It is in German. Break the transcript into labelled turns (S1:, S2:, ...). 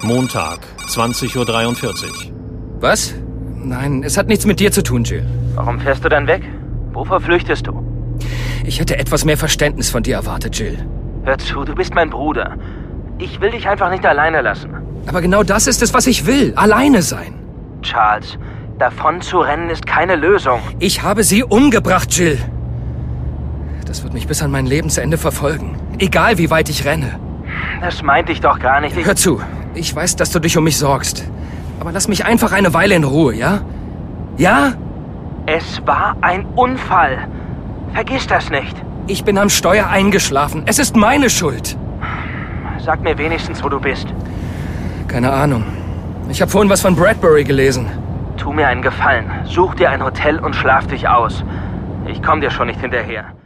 S1: Montag, 20:43 Uhr.
S2: Was? Nein, es hat nichts mit dir zu tun, Jill.
S3: Warum fährst du dann weg? Wovor flüchtest du?
S2: Ich hätte etwas mehr Verständnis von dir erwartet, Jill.
S3: Hör zu, du bist mein Bruder. Ich will dich einfach nicht alleine lassen.
S2: Aber genau das ist es, was ich will. Alleine sein.
S3: Charles, davon zu rennen ist keine Lösung.
S2: Ich habe sie umgebracht, Jill. Das wird mich bis an mein Lebensende verfolgen. Egal, wie weit ich renne.
S3: Das meinte ich doch gar nicht.
S2: Hör zu, ich weiß, dass du dich um mich sorgst. Aber lass mich einfach eine Weile in Ruhe, ja? Ja?
S3: Es war ein Unfall. Vergiss das nicht.
S2: Ich bin am Steuer eingeschlafen. Es ist meine Schuld.
S3: Sag mir wenigstens, wo du bist.
S2: Keine Ahnung. Ich habe vorhin was von Bradbury gelesen.
S3: Tu mir einen Gefallen. Such dir ein Hotel und schlaf dich aus. Ich komm dir schon nicht hinterher.